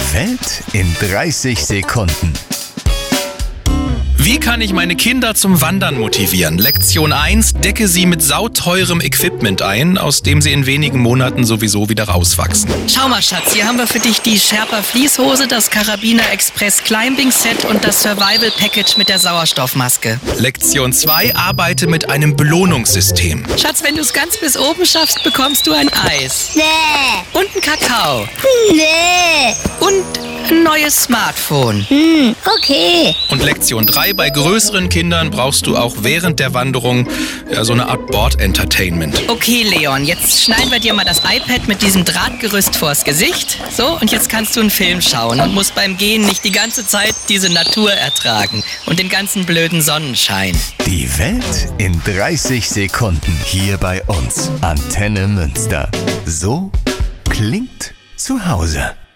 Welt in 30 Sekunden. Wie kann ich meine Kinder zum Wandern motivieren? Lektion 1: Decke sie mit sauteurem Equipment ein, aus dem sie in wenigen Monaten sowieso wieder rauswachsen. Schau mal, Schatz, hier haben wir für dich die Sherpa Fließhose, das Karabiner Express Climbing Set und das Survival Package mit der Sauerstoffmaske. Lektion 2: Arbeite mit einem Belohnungssystem. Schatz, wenn du es ganz bis oben schaffst, bekommst du ein Eis. Nee. Und einen Kakao. Nee. Und ein neues Smartphone. Okay. Und Lektion 3: Bei größeren Kindern brauchst du auch während der Wanderung so eine Art Board-Entertainment. Okay, Leon, jetzt schneiden wir dir mal das iPad mit diesem Drahtgerüst vors Gesicht. So, und jetzt kannst du einen Film schauen und musst beim Gehen nicht die ganze Zeit diese Natur ertragen und den ganzen blöden Sonnenschein. Die Welt in 30 Sekunden hier bei uns. Antenne Münster. So klingt zu Hause.